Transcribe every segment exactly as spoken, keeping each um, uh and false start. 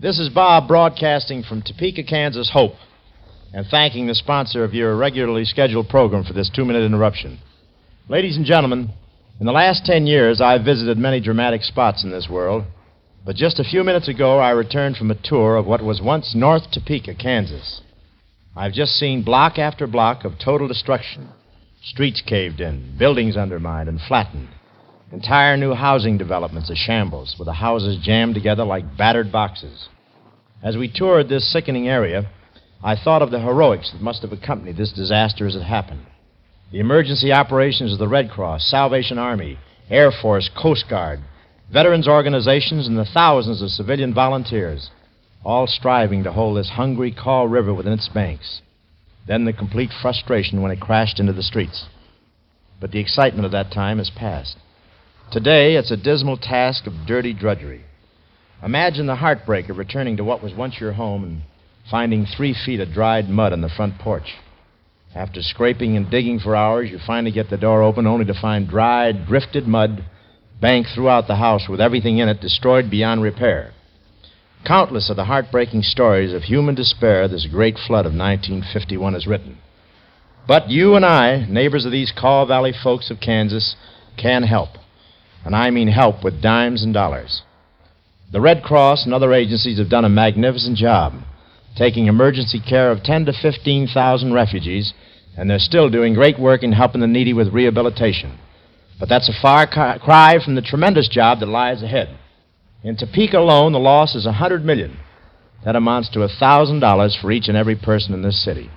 This is Bob broadcasting from Topeka, Kansas, Hope, and thanking the sponsor of your regularly scheduled program for this two-minute interruption. Ladies and gentlemen, in the last ten years, I've visited many dramatic spots in this world, but just a few minutes ago, I returned from a tour of what was once North Topeka, Kansas. I've just seen block after block of total destruction. Streets caved in, buildings undermined and flattened. Entire new housing developments a shambles, with the houses jammed together like battered boxes. As we toured this sickening area, I thought of the heroics that must have accompanied this disaster as it happened. The emergency operations of the Red Cross, Salvation Army, Air Force, Coast Guard, veterans organizations, and the thousands of civilian volunteers, all striving to hold this hungry Kaw River within its banks. Then the complete frustration when it crashed into the streets. But the excitement of that time is past. Today, it's a dismal task of dirty drudgery. Imagine the heartbreak of returning to what was once your home and finding three feet of dried mud on the front porch. After scraping and digging for hours, you finally get the door open only to find dried, drifted mud banked throughout the house with everything in it destroyed beyond repair. Countless are the heartbreaking stories of human despair this great flood of nineteen fifty-one has written. But you and I, neighbors of these Kaw Valley folks of Kansas, can help. And I mean help with dimes and dollars. The Red Cross and other agencies have done a magnificent job, taking emergency care of ten to fifteen thousand refugees, and they're still doing great work in helping the needy with rehabilitation. But that's a far cry from the tremendous job that lies ahead. In Topeka alone, the loss is one hundred million dollars. That amounts to one thousand dollars for each and every person in this city.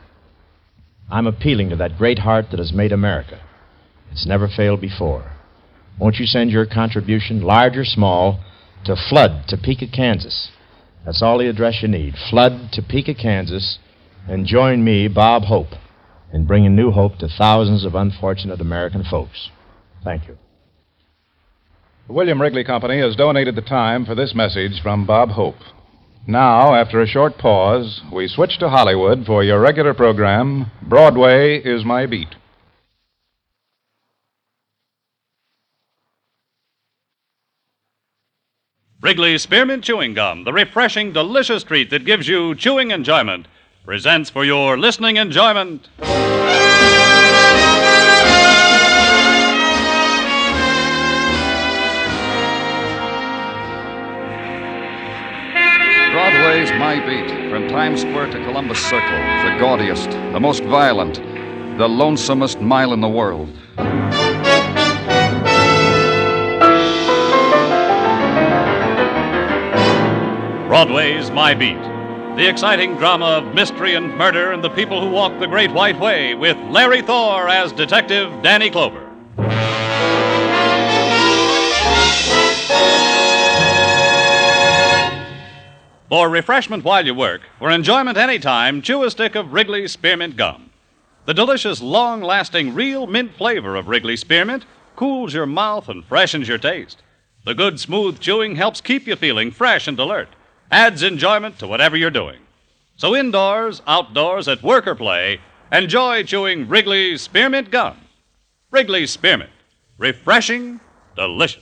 I'm appealing to that great heart that has made America. It's never failed before. Won't you send your contribution, large or small, to Flood, Topeka, Kansas? That's all the address you need. Flood, Topeka, Kansas. And join me, Bob Hope, in bringing new hope to thousands of unfortunate American folks. Thank you. The William Wrigley Company has donated the time for this message from Bob Hope. Now, after a short pause, we switch to Hollywood for your regular program, Broadway is My Beat. Wrigley Spearmint Chewing Gum, the refreshing, delicious treat that gives you chewing enjoyment, presents for your listening enjoyment. Broadway's My Beat, from Times Square to Columbus Circle, the gaudiest, the most violent, the lonesomest mile in the world. Broadway's My Beat, the exciting drama of mystery and murder and the people who walk the Great White Way, with Larry Thor as Detective Danny Clover. For refreshment while you work, for enjoyment any time, chew a stick of Wrigley Spearmint Gum. The delicious, long-lasting, real mint flavor of Wrigley Spearmint cools your mouth and freshens your taste. The good, smooth chewing helps keep you feeling fresh and alert, adds enjoyment to whatever you're doing. So indoors, outdoors, at work or play, enjoy chewing Wrigley Spearmint Gum. Wrigley Spearmint. Refreshing, delicious.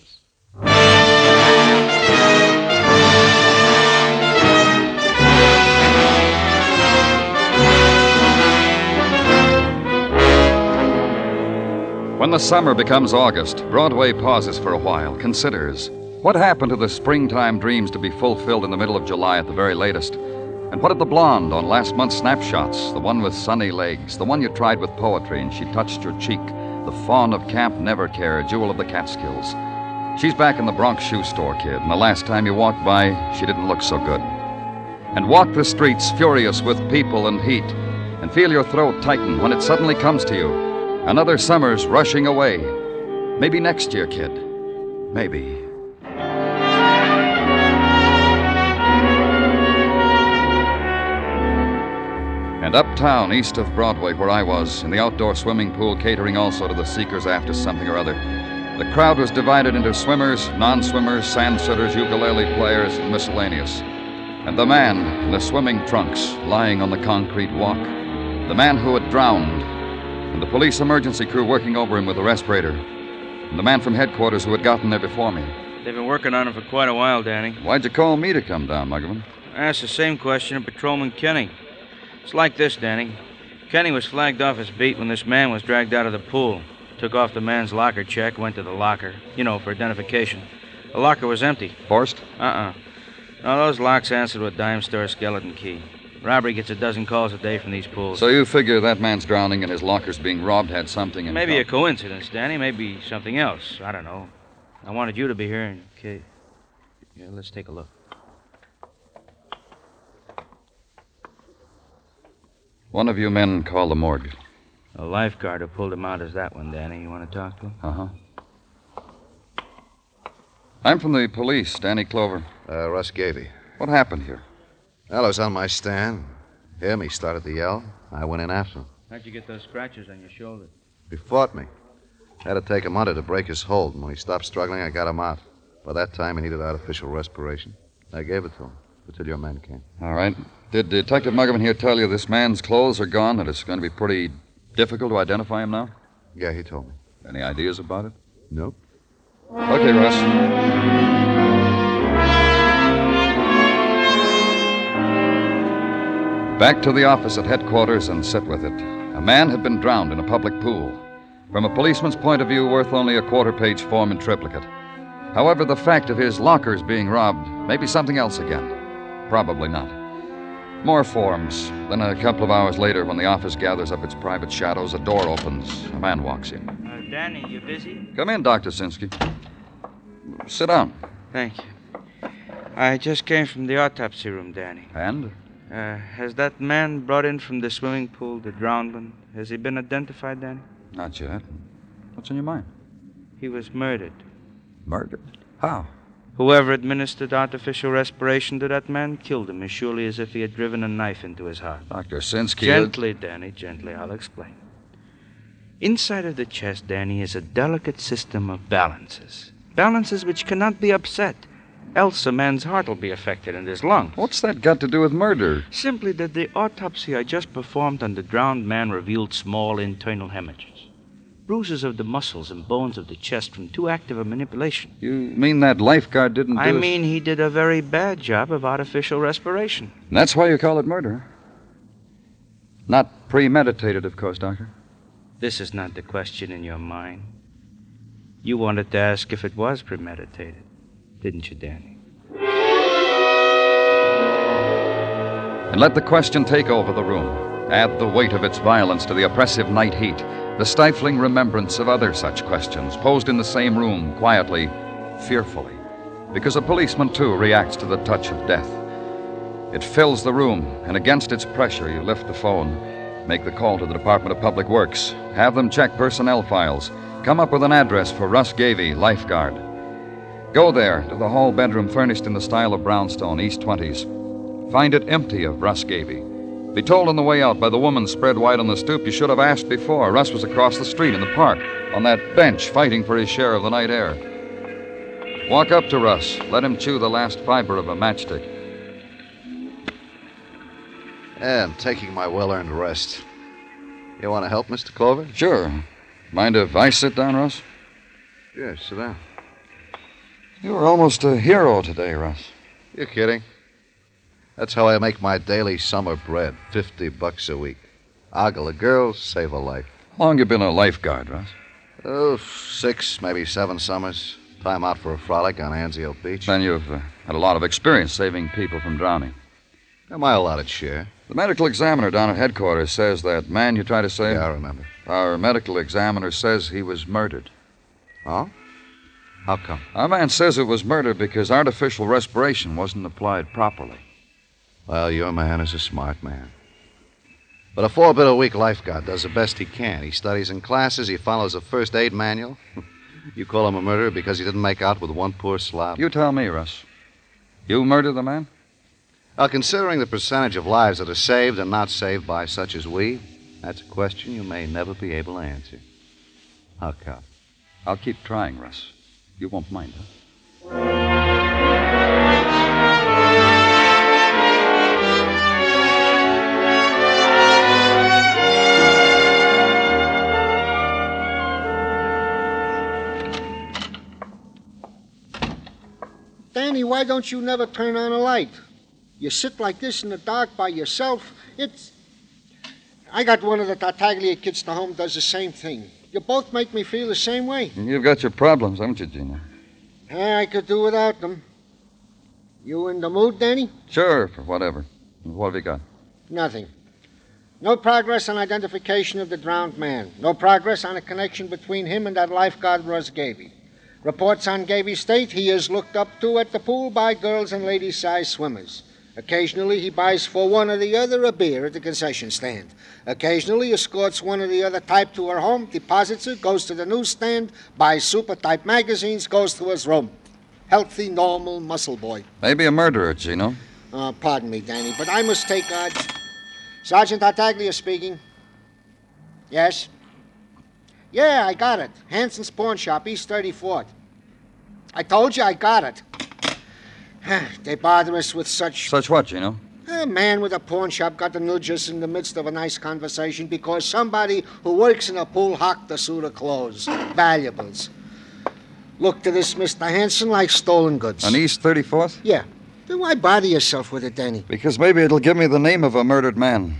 When the summer becomes August, Broadway pauses for a while, considers. What happened to the springtime dreams to be fulfilled in the middle of July at the very latest? And what of the blonde on last month's snapshots, the one with sunny legs, the one you tried with poetry and she touched your cheek, the fawn of Camp Nevercare, jewel of the Catskills? She's back in the Bronx shoe store, kid, and the last time you walked by, she didn't look so good. And walk the streets furious with people and heat, and feel your throat tighten when it suddenly comes to you. Another summer's rushing away. Maybe next year, kid. Maybe. And uptown, east of Broadway, where I was, in the outdoor swimming pool catering also to the seekers after something or other, the crowd was divided into swimmers, non-swimmers, sand-sitters, ukulele players, and miscellaneous. And the man in the swimming trunks, lying on the concrete walk, the man who had drowned, and the police emergency crew working over him with a respirator, and the man from headquarters who had gotten there before me. They've been working on him for quite a while, Danny. Why'd you call me to come down, Muggavan? I asked the same question of Patrolman Kenny. It's like this, Danny. Kenny was flagged off his beat when this man was dragged out of the pool. Took off the man's locker check, went to the locker, you know, for identification. The locker was empty. Forced? Uh-uh. No, those locks answered with dime store skeleton key. Robbery gets a dozen calls a day from these pools. So you figure that man's drowning and his locker's being robbed had something in Maybe a common. coincidence, Danny. Maybe something else. I don't know. I wanted you to be here in case... Yeah, let's take a look. One of you men call the morgue. The lifeguard who pulled him out is that one, Danny. You want to talk to him? Uh-huh. I'm from the police, Danny Clover. Uh, Russ Gavey. What happened here? Well, I was on my stand. Him, he started to yell. I went in after him. How'd you get those scratches on your shoulder? He fought me. Had to take him under to break his hold, and when he stopped struggling, I got him out. By that time, he needed artificial respiration. I gave it to him until your men came. All right. Did Detective Muggavan here tell you this man's clothes are gone, that it's going to be pretty difficult to identify him now? Yeah, he told me. Any ideas about it? Nope. Okay, Russ. Back to the office at headquarters and sit with it. A man had been drowned in a public pool. From a policeman's point of view, worth only a quarter-page form in triplicate. However, the fact of his lockers being robbed may be something else again. Probably not. More forms. Then a couple of hours later, when the office gathers up its private shadows, a door opens. A man walks in. Uh, Danny, you busy? Come in, Doctor Sinsky. Sit down. Thank you. I just came from the autopsy room, Danny. And? Uh, has that man brought in from the swimming pool, the drowned one, has he been identified, Danny? Not yet. What's on your mind? He was murdered. Murdered? How? Whoever administered artificial respiration to that man killed him as surely as if he had driven a knife into his heart. Doctor Sinsky... Gently, Danny, gently. I'll explain. Inside of the chest, Danny, is a delicate system of balances. Balances which cannot be upset. Else a man's heart will be affected and his lungs. What's that got to do with murder? Simply that the autopsy I just performed on the drowned man revealed small internal hemorrhages. Bruises of the muscles and bones of the chest from too active a manipulation. You mean that lifeguard didn't do I it? mean he did a very bad job of artificial respiration. And that's why you call it murder. Not premeditated, of course, Doctor. This is not the question in your mind. You wanted to ask if it was premeditated, didn't you, Danny? And let the question take over the room. Add the weight of its violence to the oppressive night heat, the stifling remembrance of other such questions, posed in the same room, quietly, fearfully. Because a policeman, too, reacts to the touch of death. It fills the room, and against its pressure, you lift the phone, make the call to the Department of Public Works, have them check personnel files, come up with an address for Russ Gavey, lifeguard. Go there to the hall bedroom furnished in the style of brownstone, East twenties. Find it empty of Russ Gavey. Be told on the way out by the woman spread wide on the stoop you should have asked before. Russ was across the street in the park, on that bench, fighting for his share of the night air. Walk up to Russ. Let him chew the last fiber of a matchstick. Yeah, I'm taking my well-earned rest. You want to help, Mister Clover? Sure. Mind if I sit down, Russ? Yeah, sit down. You were almost a hero today, Russ. You're kidding. That's how I make my daily summer bread, fifty bucks a week. Ogle a girl, save a life. How long you been a lifeguard, Russ? Oh, six, maybe seven summers. Time out for a frolic on Anzio Beach. Then you've uh, had a lot of experience saving people from drowning. My allotted share. The medical examiner down at headquarters says that man you tried to save... Yeah, I remember. Our medical examiner says he was murdered. Oh? How come? Our man says it was murder because artificial respiration wasn't applied properly. Well, your man is a smart man. But a four-bit-a-week lifeguard does the best he can. He studies in classes, he follows a first aid manual. You call him a murderer because he didn't make out with one poor slob? You tell me, Russ. You murdered the man? Well, considering the percentage of lives that are saved and not saved by such as we, that's a question you may never be able to answer. How come? I'll keep trying, Russ. You won't mind, huh? why don't you never turn on a light? You sit like this in the dark by yourself. It's... I got one of the Tartaglia kids to home does the same thing. You both make me feel the same way. You've got your problems, haven't you, Gina? I could do without them. You in the mood, Danny? Sure, for whatever. What have you got? Nothing. No progress on identification of the drowned man. No progress on a connection between him and that lifeguard, Russ Gavey. Reports on Gavey's state he is looked up to at the pool by girls and lady-sized swimmers. Occasionally, he buys for one or the other a beer at the concession stand. Occasionally, escorts one or the other type to her home, deposits it, goes to the newsstand, buys super-type magazines, goes to his room. Healthy, normal muscle boy. Maybe a murderer, Gino. Uh, pardon me, Danny, but I must take odds. Sergeant Tartaglia speaking. Yes? Yeah, I got it. Hanson's Pawn Shop, East thirty-fourth. I told you I got it. They bother us with such... Such what, Gino? A man with a pawn shop got the nudge us in the midst of a nice conversation because somebody who works in a pool hocked a suit of clothes. Valuables. Look to this, Mister Hanson, like stolen goods. On East thirty-fourth? Yeah. Then why bother yourself with it, Danny? Because maybe it'll give me the name of a murdered man.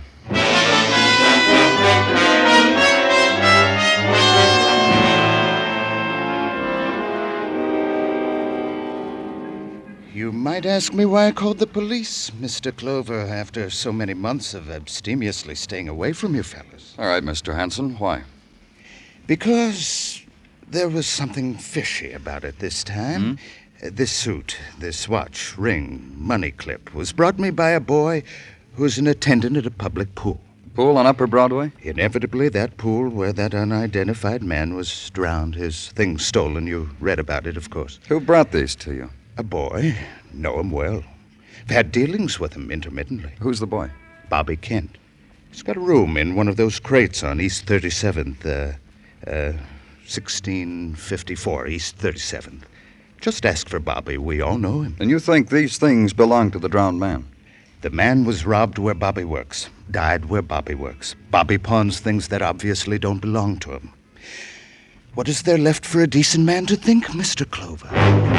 You might ask me why I called the police, Mister Clover, after so many months of abstemiously staying away from you fellas. All right, Mister Hanson, why? Because there was something fishy about it this time. Hmm? Uh, this suit, this watch, ring, money clip was brought me by a boy who's an attendant at a public pool. Pool on Upper Broadway? Inevitably, that pool where that unidentified man was drowned, his things stolen. You read about it, of course. Who brought these to you? A boy. Know him well. I've had dealings with him intermittently. Who's the boy? Bobby Kent. He's got a room in one of those crates on East thirty-seventh, uh, uh, sixteen fifty-four East thirty-seventh. Just ask for Bobby. We all know him. And you think these things belong to the drowned man? The man was robbed where Bobby works, died where Bobby works. Bobby pawns things that obviously don't belong to him. What is there left for a decent man to think, Mister Clover?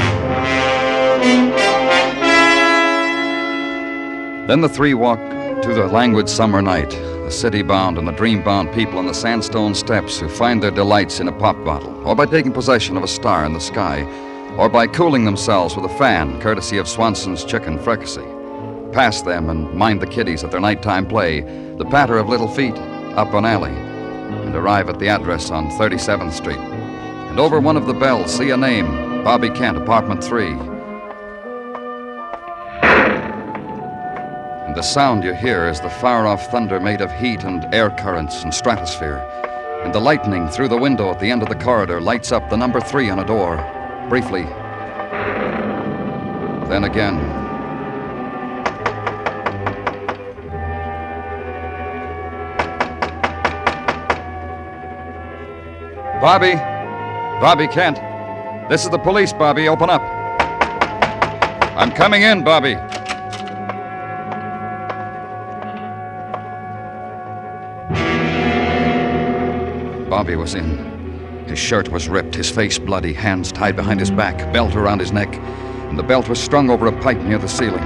Then the three walked to the languid summer night, the city-bound and the dream-bound people on the sandstone steps who find their delights in a pop bottle, or by taking possession of a star in the sky, or by cooling themselves with a fan, courtesy of Swanson's chicken fricassee. Past them and mind the kiddies at their nighttime play, the patter of little feet up an alley, and arrive at the address on thirty-seventh Street. And over one of the bells, see a name, Bobby Kent, apartment three. And the sound you hear is the far-off thunder made of heat and air currents and stratosphere. And the lightning through the window at the end of the corridor lights up the number three on a door, briefly. Then again. Bobby. Bobby Kent. This is the police, Bobby. Open up. I'm coming in, Bobby. Bobby was in. His shirt was ripped, his face bloody, hands tied behind his back, belt around his neck, and the belt was strung over a pipe near the ceiling.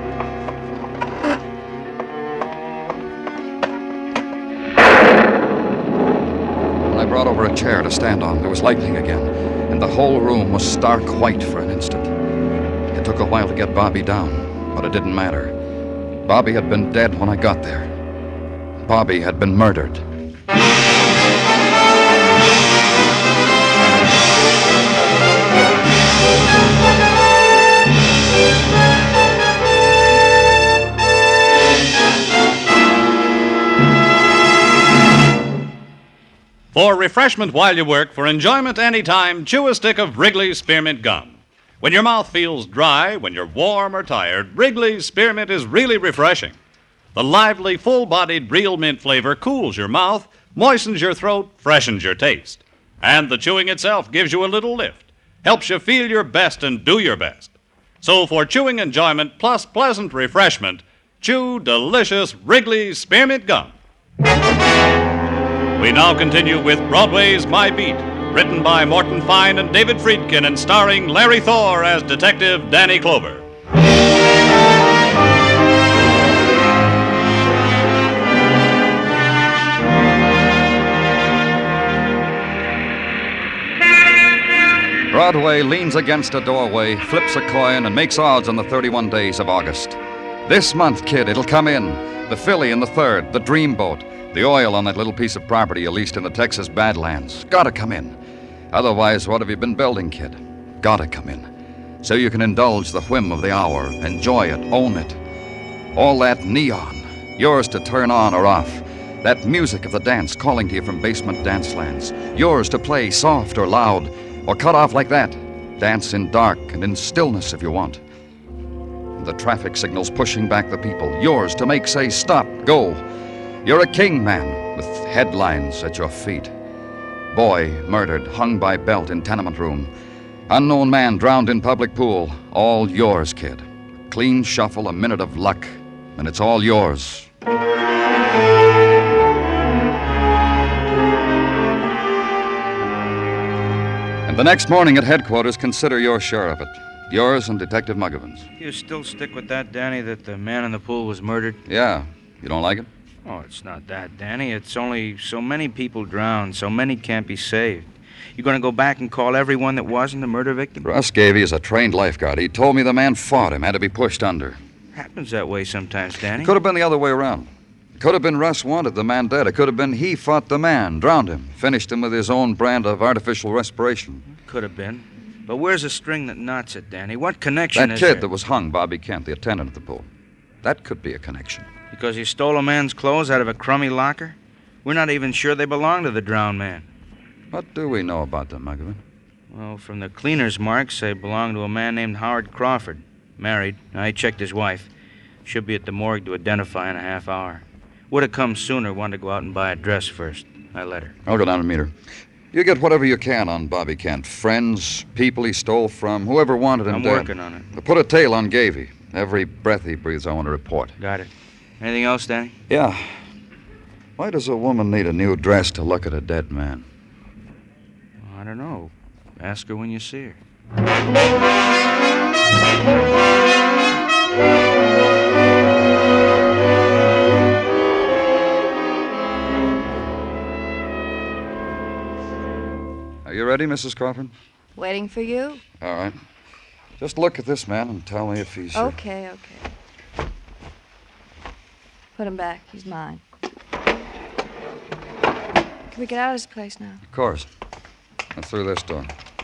When I brought over a chair to stand on, there was lightning again, and the whole room was stark white for an instant. It took a while to get Bobby down, but it didn't matter. Bobby had been dead when I got there. Bobby had been murdered. For refreshment while you work, for enjoyment anytime, chew a stick of Wrigley's Spearmint Gum. When your mouth feels dry, when you're warm or tired, Wrigley's Spearmint is really refreshing. The lively, full-bodied real mint flavor cools your mouth, moistens your throat, freshens your taste. And the chewing itself gives you a little lift, helps you feel your best and do your best. So for chewing enjoyment plus pleasant refreshment, chew delicious Wrigley's Spearmint Gum. We now continue with Broadway's My Beat, written by Morton Fine and David Friedkin and starring Larry Thor as Detective Danny Clover. Broadway leans against a doorway, flips a coin, and makes odds on the thirty-one days of August. This month, kid, it'll come in. The filly in the third, the dreamboat, the oil on that little piece of property you leased in the Texas Badlands. Gotta come in. Otherwise, what have you been building, kid? Gotta come in. So you can indulge the whim of the hour, enjoy it, own it. All that neon, yours to turn on or off. That music of the dance calling to you from basement dance lands. Yours to play soft or loud, or cut off like that. Dance in dark and in stillness if you want. The traffic signals pushing back the people. Yours to make say stop, go. You're a king, man, with headlines at your feet. Boy murdered, hung by belt in tenement room. Unknown man drowned in public pool. All yours, kid. Clean shuffle, a minute of luck, and it's all yours. And the next morning at headquarters, consider your share of it. Yours and Detective Muggavan's. You still stick with that, Danny, that the man in the pool was murdered? Yeah. You don't like it? Oh, it's not that, Danny. It's only so many people drowned, so many can't be saved. You going to go back and call everyone that wasn't a murder victim? Russ Gavey is a trained lifeguard. He told me the man fought him, had to be pushed under. Happens that way sometimes, Danny. Could have been the other way around. Could have been Russ wanted the man dead. It could have been he fought the man, drowned him, finished him with his own brand of artificial respiration. Could have been. But where's the string that knots it, Danny? What connection That is kid there? that was hung, Bobby Kent, the attendant at the pool. That could be a connection. Because he stole a man's clothes out of a crummy locker? We're not even sure they belong to the drowned man. What do we know about them, Muggavan? Well, from the cleaner's marks, they belong to a man named Howard Crawford. Married. I checked his wife. Should be at the morgue to identify in a half hour. Would have come sooner, wanted to go out and buy a dress first. I let her. I'll go down and meet her. You get whatever you can on Bobby Kent. Friends, people he stole from, whoever wanted him I'm dead. working on it. Put a tail on Gavey. Every breath he breathes, I want to report. Got it. Anything else, Danny? Yeah. Why does a woman need a new dress to look at a dead man? I don't know. Ask her when you see her. Are you ready, Missus Crawford? Waiting for you? All right. Just look at this man and tell me if he's... uh, Okay, okay. Put him back. He's mine. Can we get out of this place now? Of course. Now through this door.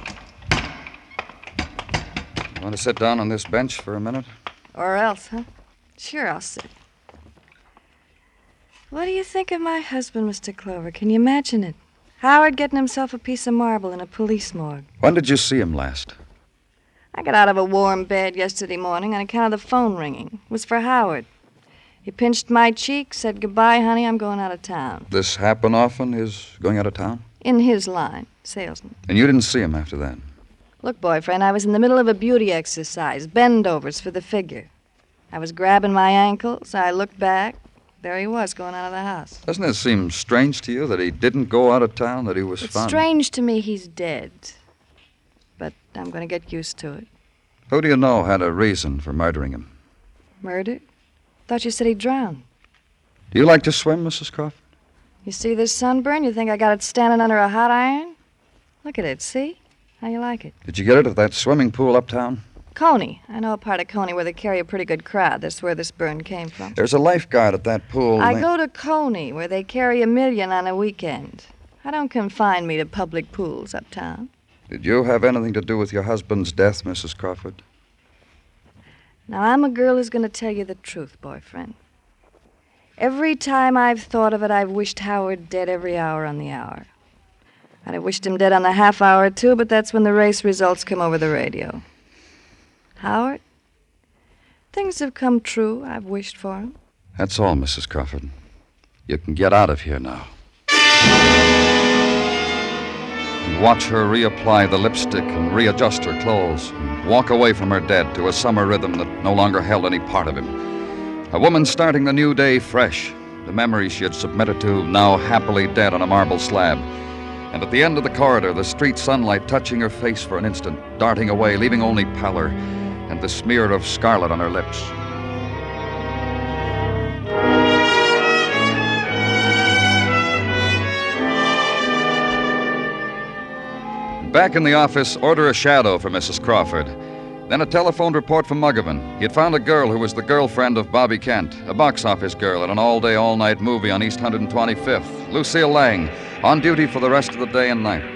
Want to sit down on this bench for a minute? Or else, huh? Sure, I'll sit. What do you think of my husband, Mister Clover? Can you imagine it? Howard getting himself a piece of marble in a police morgue. When did you see him last? I got out of a warm bed yesterday morning on account of the phone ringing. It was for Howard. He pinched my cheek, said, "Goodbye, honey, I'm going out of town." This happen often, his going out of town? In his line, salesman. And you didn't see him after that? Look, boyfriend, I was in the middle of a beauty exercise, bend-overs for the figure. I was grabbing my ankles, I looked back. There he was, going out of the house. Doesn't it seem strange to you that he didn't go out of town, that he was It's found? strange to me he's dead. But I'm going to get used to it. Who do you know had a reason for murdering him? Murdered? Thought you said he drowned. Do you like to swim, Missus Crawford? You see this sunburn? You think I got it standing under a hot iron? Look at it, see? How you like it? Did you get it at that swimming pool uptown? Coney. I know a part of Coney where they carry a pretty good crowd. That's where this burn came from. There's a lifeguard at that pool. I na- go to Coney where they carry a million on a weekend. I don't confine me to public pools uptown. Did you have anything to do with your husband's death, Missus Crawford? Now, I'm a girl who's going to tell you the truth, boyfriend. Every time I've thought of it, I've wished Howard dead every hour on the hour. I'd have wished him dead on the half hour, too, but that's when the race results come over the radio. Howard, things have come true. I've wished for him. That's all, Missus Crawford. You can get out of here now. And watch her reapply the lipstick and readjust her clothes and walk away from her dead to a summer rhythm that no longer held any part of him. A woman starting the new day fresh, the memories she had submitted to now happily dead on a marble slab. And at the end of the corridor, the street sunlight touching her face for an instant, darting away, leaving only pallor and the smear of scarlet on her lips. Back in the office, order a shadow for Missus Crawford. Then a telephone report from Muggavan. He had found a girl who was the girlfriend of Bobby Kent, a box office girl in an all-day, all-night movie on East one hundred twenty-fifth. Lucille Lang, on duty for the rest of the day and night.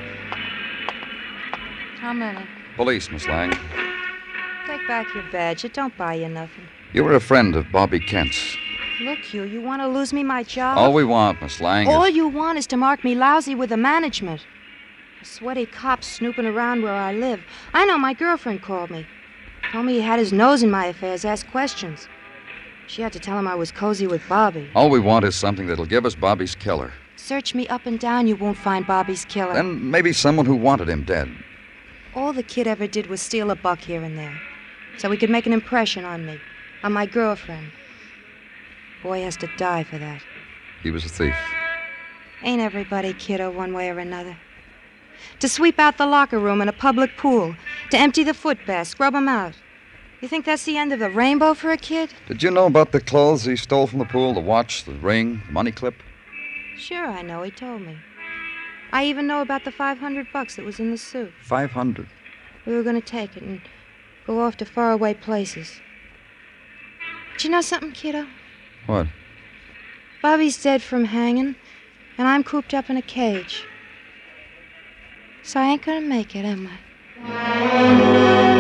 How many? Police, Miss Lang. Take back your badge. It don't buy you nothing. You were a friend of Bobby Kent's. Look, you, you want to lose me my job? All we want, Miss Lang, All is... you want is to mark me lousy with the management. A sweaty cop snooping around where I live. I know my girlfriend called me. Told me he had his nose in my affairs, asked questions. She had to tell him I was cozy with Bobby. All we want is something that'll give us Bobby's killer. Search me up and down, you won't find Bobby's killer. Then maybe someone who wanted him dead. All the kid ever did was steal a buck here and there, so he could make an impression on me, on my girlfriend. Boy has to die for that. He was a thief. Ain't everybody, kiddo, one way or another? To sweep out the locker room in a public pool, to empty the footbath, scrub 'em out. You think that's the end of the rainbow for a kid? Did you know about the clothes he stole from the pool? The watch, the ring, the money clip? Sure, I know. He told me. I even know about the five hundred bucks that was in the suit. Five hundred. We were going to take it and go off to faraway places. But you know something, kiddo? What? Bobby's dead from hanging, and I'm cooped up in a cage. So I ain't gonna make it, am I?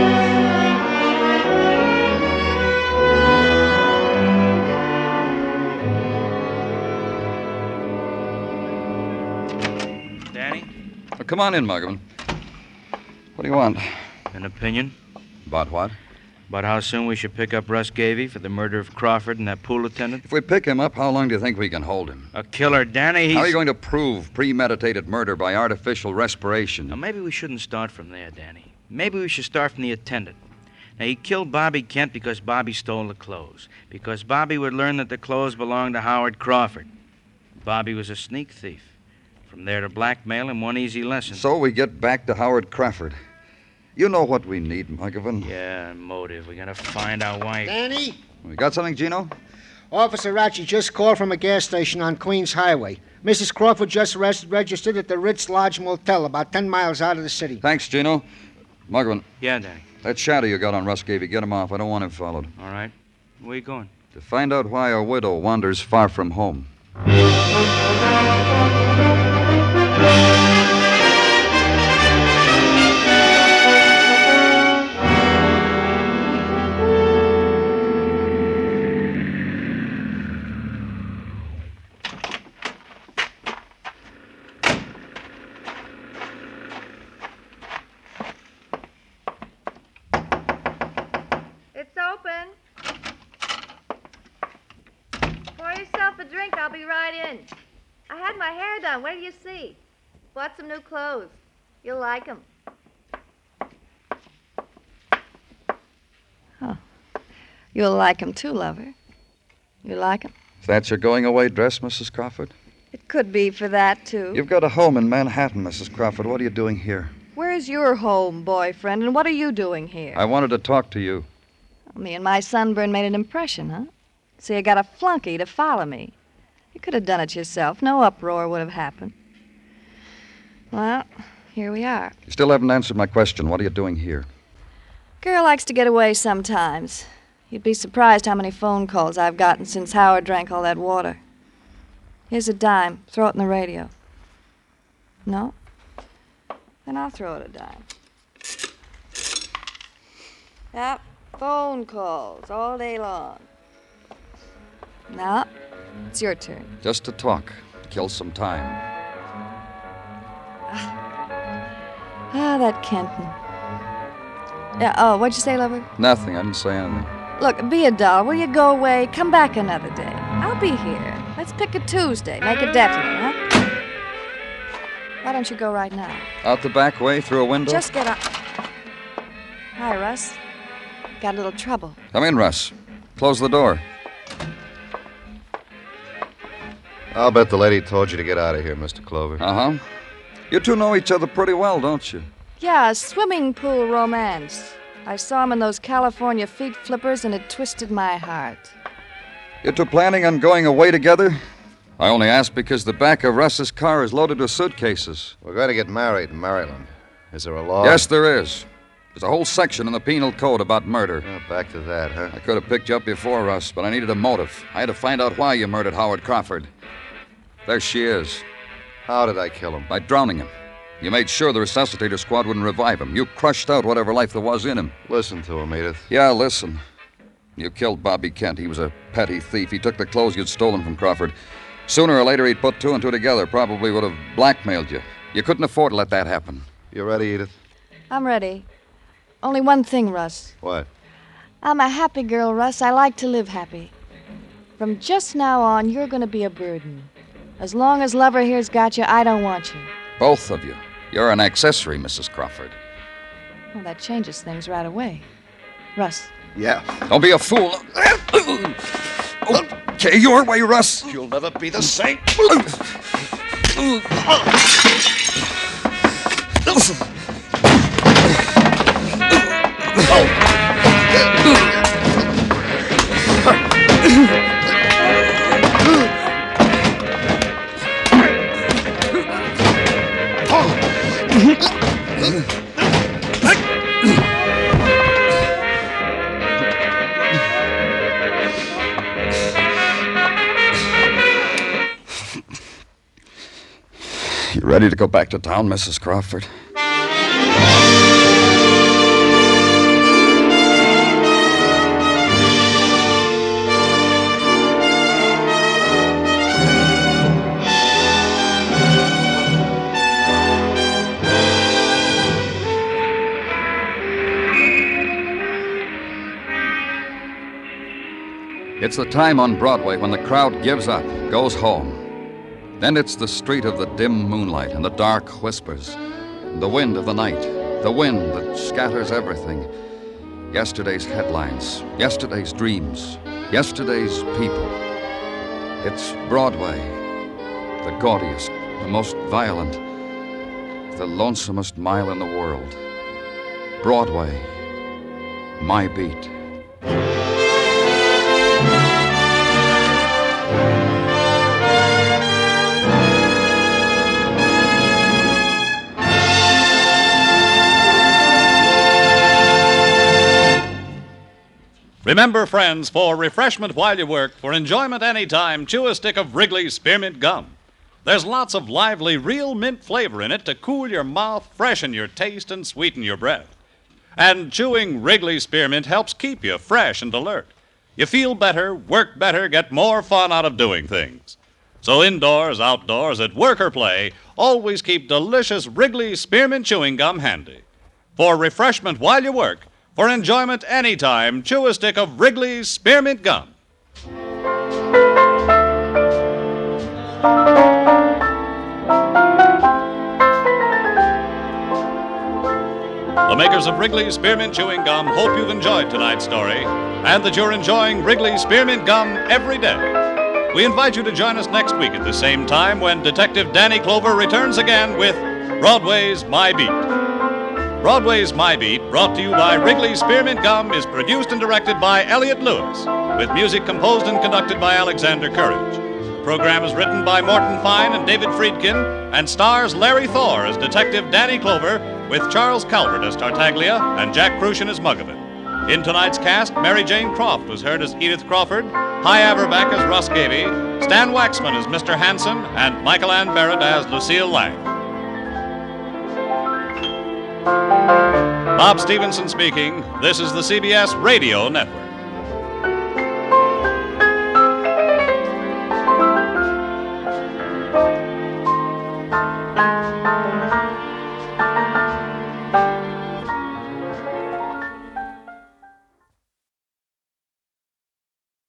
Danny? Oh, come on in, Muggavan. What do you want? An opinion? About what? About how soon we should pick up Russ Gavey for the murder of Crawford and that pool attendant? If we pick him up, how long do you think we can hold him? A killer, Danny. He's... How are you going to prove premeditated murder by artificial respiration? Now, maybe we shouldn't start from there, Danny. Maybe we should start from the attendant. Now, he killed Bobby Kent because Bobby stole the clothes. Because Bobby would learn that the clothes belonged to Howard Crawford. Bobby was a sneak thief. From there to blackmail him, one easy lesson. So we get back to Howard Crawford. You know what we need, Muggavan. Yeah, motive. We gotta find out why... Danny? We got something, Gino? Officer Ratchie just called from a gas station on Queens Highway. Missus Crawford just res- registered at the Ritz Lodge Motel about ten miles out of the city. Thanks, Gino. Muggavan. Yeah, Danny. That shadow you got on Russ Gavey, get him off. I don't want him followed. All right. Where you going? To find out why a widow wanders far from home. It's open. Pour yourself a drink. I'll be right in. I had my hair done. What do you see? Bought some new clothes. You'll like them. Oh. You'll like them too, lover. You like them? Is that your going-away dress, Missus Crawford? It could be for that, too. You've got a home in Manhattan, Missus Crawford. What are you doing here? Where's your home, boyfriend, and what are you doing here? I wanted to talk to you. Me and my sunburn made an impression, huh? So you got a flunky to follow me. You could have done it yourself. No uproar would have happened. Well, here we are. You still haven't answered my question. What are you doing here? Girl likes to get away sometimes. You'd be surprised how many phone calls I've gotten since Howard drank all that water. Here's a dime. Throw it in the radio. No? Then I'll throw it a dime. Yep, phone calls all day long. Now, it's your turn. Just to talk. Kill some time. Ah, that Kenton. Yeah, oh, what'd you say, lover? Nothing. I didn't say anything. Look, be a doll. Will you go away? Come back another day. I'll be here. Let's pick a Tuesday. Make it definite, huh? Why don't you go right now? Out the back way, through a window? Just get up. Hi, Russ. Got a little trouble. Come in, Russ. Close the door. I'll bet the lady told you to get out of here, Mister Clover. Uh-huh. You two know each other pretty well, don't you? Yeah, a swimming pool romance. I saw him in those California feet flippers, and it twisted my heart. You two planning on going away together? I only ask because the back of Russ's car is loaded with suitcases. We're going to get married in Maryland. Is there a law? Yes, there is. There's a whole section in the penal code about murder. Oh, back to that, huh? I could have picked you up before, Russ, but I needed a motive. I had to find out why you murdered Howard Crawford. There she is. How did I kill him? By drowning him. You made sure the resuscitator squad wouldn't revive him. You crushed out whatever life there was in him. Listen to him, Edith. Yeah, listen. You killed Bobby Kent. He was a petty thief. He took the clothes you'd stolen from Crawford. Sooner or later, he'd put two and two together. Probably would have blackmailed you. You couldn't afford to let that happen. You ready, Edith? I'm ready. Only one thing, Russ. What? I'm a happy girl, Russ. I like to live happy. From just now on, you're going to be a burden. As long as Lover here's got you, I don't want you. Both of you. You're an accessory, Missus Crawford. Well, that changes things right away. Russ. Yeah. Don't be a fool. Okay, your way, Russ. You'll never be the same. You ready to go back to town, Missus Crawford? It's the time on Broadway when the crowd gives up, goes home. Then it's the street of the dim moonlight and the dark whispers, and the wind of the night, the wind that scatters everything. Yesterday's headlines, yesterday's dreams, yesterday's people. It's Broadway, the gaudiest, the most violent, the lonesomest mile in the world. Broadway, my beat. Remember, friends, for refreshment while you work, for enjoyment anytime, chew a stick of Wrigley's Spearmint Gum. There's lots of lively, real mint flavor in it to cool your mouth, freshen your taste, and sweeten your breath. And chewing Wrigley's Spearmint helps keep you fresh and alert. You feel better, work better, get more fun out of doing things. So indoors, outdoors, at work or play, always keep delicious Wrigley's Spearmint Chewing Gum handy. For refreshment while you work, for enjoyment anytime, chew a stick of Wrigley's Spearmint Gum. The makers of Wrigley's Spearmint Chewing Gum hope you've enjoyed tonight's story and that you're enjoying Wrigley's Spearmint Gum every day. We invite you to join us next week at the same time when Detective Danny Clover returns again with Broadway's My Beat. Broadway's My Beat, brought to you by Wrigley's Spearmint Gum, is produced and directed by Elliott Lewis, with music composed and conducted by Alexander Courage. The program is written by Morton Fine and David Friedkin and stars Larry Thor as Detective Danny Clover, with Charles Calvert as Tartaglia and Jack Crucian as Muggavan. In tonight's cast, Mary Jane Croft was heard as Edith Crawford, Hy Averback as Russ Gavey, Stan Waxman as Mister Hanson, and Michael Ann Barrett as Lucille Lang. Bob Stevenson speaking. This is the C B S Radio Network. Thank you.